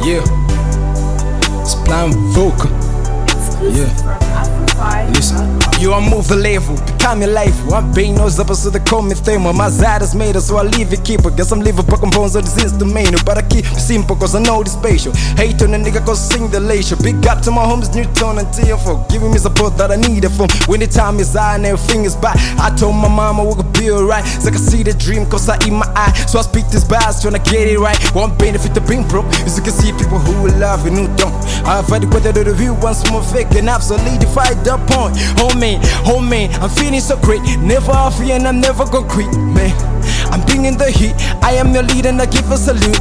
Yeah, it's Plan Vocal. Exclusive from Afro5. Listen, you are move the level, become your life. I'm being those up so they call me thema. My side is made so I leave it keeper. Guess I'm leaving broken bones on this instrumental. But I keep it simple cause I know this spatial. Hate on a nigga cause sing the leisure. Big up to my homies Newton and Tia for giving me support that I needed from. When the time is high and everything is by, I told my mama we could be alright. So I can see the dream cause I in my eye. So I speak this bars trying to get it right. One benefit to being broke is you can see people who will love and who don't. I've had it whether the review once more fake and I've solidified the point. Oh man, I'm feeling so great. Never off and I'm never gonna quit, man. I'm bringing the heat. I am your leader and I give a salute.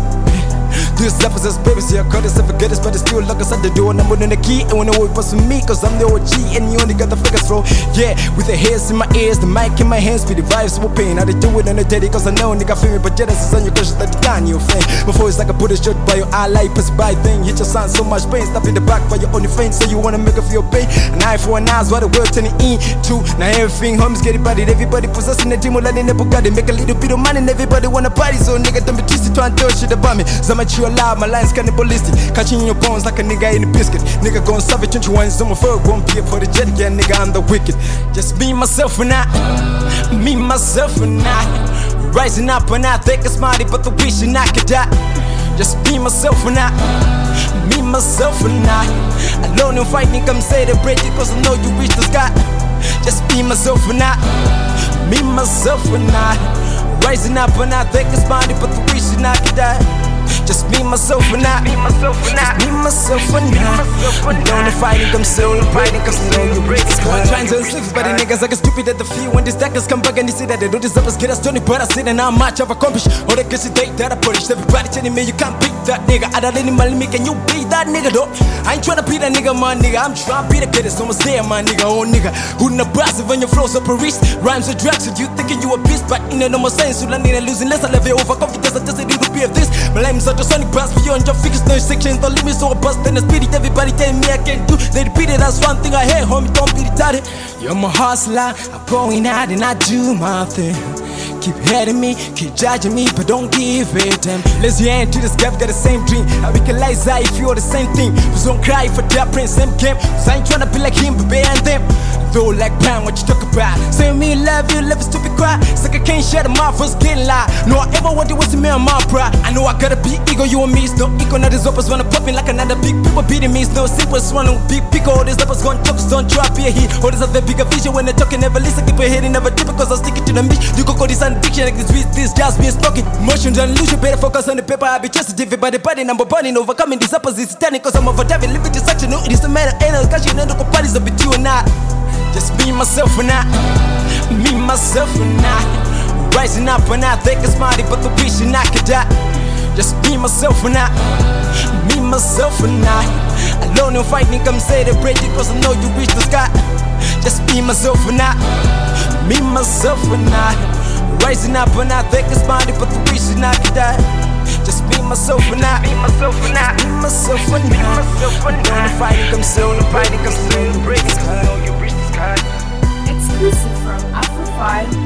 This stuff is as babies, yeah, I call this ever get this, but it's still lock us at the door. And I'm winning the key, and when it was for me, cause I'm the OG, and you only got the figures throw. Yeah, with the hairs in my ears, the mic in my hands, with the vibes so pain. I do it on the daddy, cause I know nigga feel me, but jealous is on your crush that done your fan. Before it's like I put a shot by your eye, like pass by thing. Hit your sound so much pain, stop in the back by your only fame, so you wanna make it feel pain. An eye for an eye, what the world turning into. Now everything, homies get it bodied, everybody possessing the demon, like they never got it. Make a little bit of money, and everybody wanna party, so nigga don't be twisted, trying to throw shit about me. So I'm alive, my lines cannibalistic, catching your bones like a nigga in a biscuit. Nigga going savage 21, some of her won't be for the jet again, nigga, I'm the wicked. Just me, myself and I, me, myself and I, rising up and I think it's smarty, but the wishing I could die. Just me, myself and I, me, myself and I, alone and fighting, come celebrate it cause I know you reach the sky. Just me, myself and I, me, myself and I, rising up and I think it's smarty, but the wishing I could die. Just me, myself and I, me, myself and I, me, myself and I. Alone and fighting, I'm celebrating, cause I know you break the sky. Trying to enslick, but the niggas like a stupid at the field. When these deckers come back and they see that they do this up as get us Tony, but I see that now much I've accomplished. All the good shit that I punished. Everybody telling me you can't beat that nigga. I don't any money, can you beat that nigga though? I ain't tryna beat that nigga, my nigga. I'm trying to beat the kid, it's almost there, my nigga. Oh nigga, who in the brass when your flows up a wrist? Rhymes are drugs, so you thinking you a beast, but in no more sense, you learn in losing less. I love you over confidence, I just a little bit of this. My lime's are just sonic brass beyond your figures, no sections, the limits, so I bust in the spirit. Everybody tell me I can't do. They repeat it, that's one thing I hate, homie, don't be retarded. You're my hustler, I'm going out and I do my thing. Keep hating me, keep judging me, but don't give it them. Let's hand to this guy, we got the same dream. I realize I if you're the same thing. Please don't cry for that prince, same game. Cause I ain't tryna be like him, but behind them. Though like Pam, what you talk about? Say me love you, love is stupid cry. It's like I can't share the mouth, first getting lie. No, I ever wanted was to me on my pride. I know I gotta be ego, you and me, it's no ego. Now these uppers wanna pop in like another big people beating me. It's no simple, it's one big pick. All these uppers gonna talk, don't try to be a hit. All these other bigger vision when they talking, never listen, keep a hitting, never dip because I stick it to the mission. You could call this addiction like this just me smoking. Emotions and illusion, better focus on the paper. I be sensitive by the body, number burning, overcoming these uppers is satanic cause I'm overdriving, limited section. No, it is the matter, ain't no cause you know the parties are between you and I. Just me, myself and I, me, myself and I, rising up and I think it's smarty, but the wishing I could die. Just me, myself and I, me, myself and I, alone and fighting, come celebrate it cause I know you reach the sky. Just me, myself and I, me, myself and I, rising up and I think it's smarty, but the wishing I could die. Just me, myself and I, me, myself and I, me, myself and I, alone and fighting, come celebrate it cause I know you reach the sky. Exclusive from Afro5.